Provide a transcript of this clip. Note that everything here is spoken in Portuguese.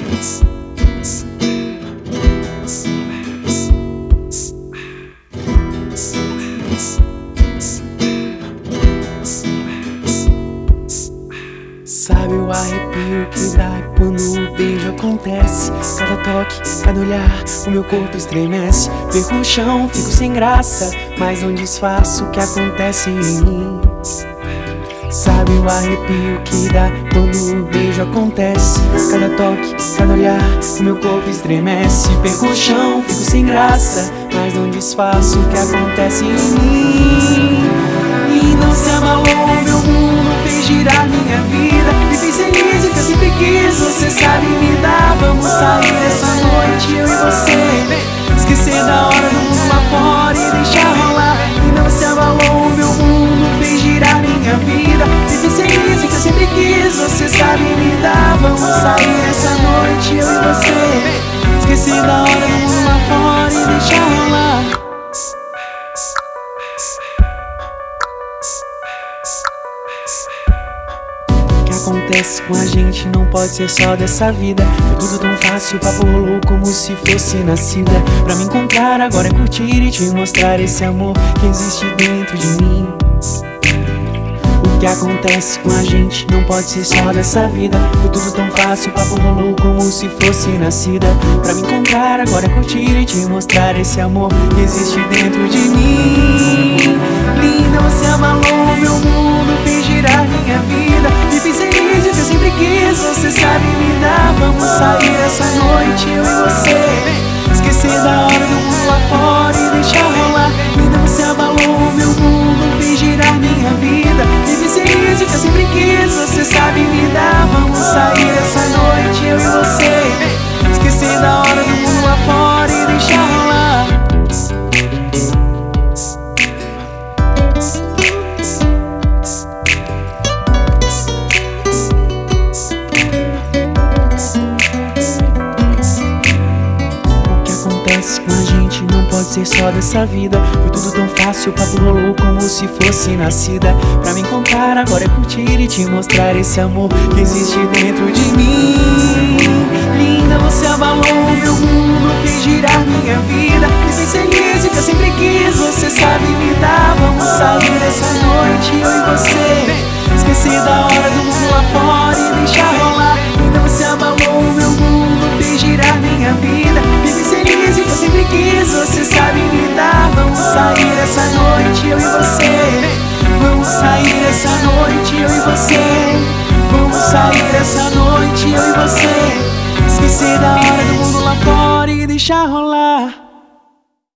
Sabe o arrepio que dá quando o beijo acontece? Cada toque, cada olhar, o meu corpo estremece. Perco o chão, fico sem graça, mas não disfarço o que acontece em mim. Sabe o arrepio que dá quando o beijo acontece? Cada toque, cada olhar, o meu corpo estremece. Perco o chão, fico sem graça, mas não disfarço o que acontece em mim. E não se abalou meu mundo, fez girar minha vida. Me fez feliz e que eu sempre quis, você sabe me dar. Vamos sair essa noite, eu e você, esquecer da hora do mundo lá fora e deixar rolar. E não se abalou meu mundo, fez girar minha vida. Me fez feliz e que eu sempre quis, você sabe me dar. Vamos sair essa noite, eu e você, esquecer da hora do mundo lá fora e deixar rolar. O que acontece com a gente não pode ser só dessa vida. Foi tudo tão fácil, o papo rolou como se fosse nascida. Pra me encontrar agora é curtir e te mostrar esse amor que existe dentro de mim. O que acontece com a gente não pode ser só dessa vida. Foi tudo tão fácil, o papo rolou como se fosse nascida. Pra me encontrar agora é curtir e te mostrar esse amor que existe dentro de mim. Linda, você abalou meu mundo, fez girar minha vida. Me fez feliz e que eu sempre quis, você sabe me dar. Vamos sair essa noite, eu e você, esquecer da hora do mundo lá fora e deixar rolar. Linda, você abalou meu mundo, fez girar minha vida. Me fez feliz e que eu sempre quis, você sabe me dar. Vamos sair essa noite, eu e você, esquecer da hora do mundo lá fora e deixar rolar. Com a gente não pode ser só dessa vida. Foi tudo tão fácil, o papo rolou como se fosse nascida. Pra me encontrar agora é curtir e te mostrar esse amor que existe dentro de mim. Linda, você abalou meu mundo, fez girar minha vida. Me fez feliz e que eu sempre quis, você sabe me dar. Vamos sair essa noite, eu e você, esquecer da hora do mundo lá fora e deixar rolar. Linda, você abalou meu mundo, fez girar minha vida. Me fez feliz e que eu sempre quis, você sabe me dar. Vamos sair essa noite, eu e você, vamos sair essa noite, eu e você, vamos sair essa noite, eu e você, esquecer da hora do mundo lá fora e deixar rolar.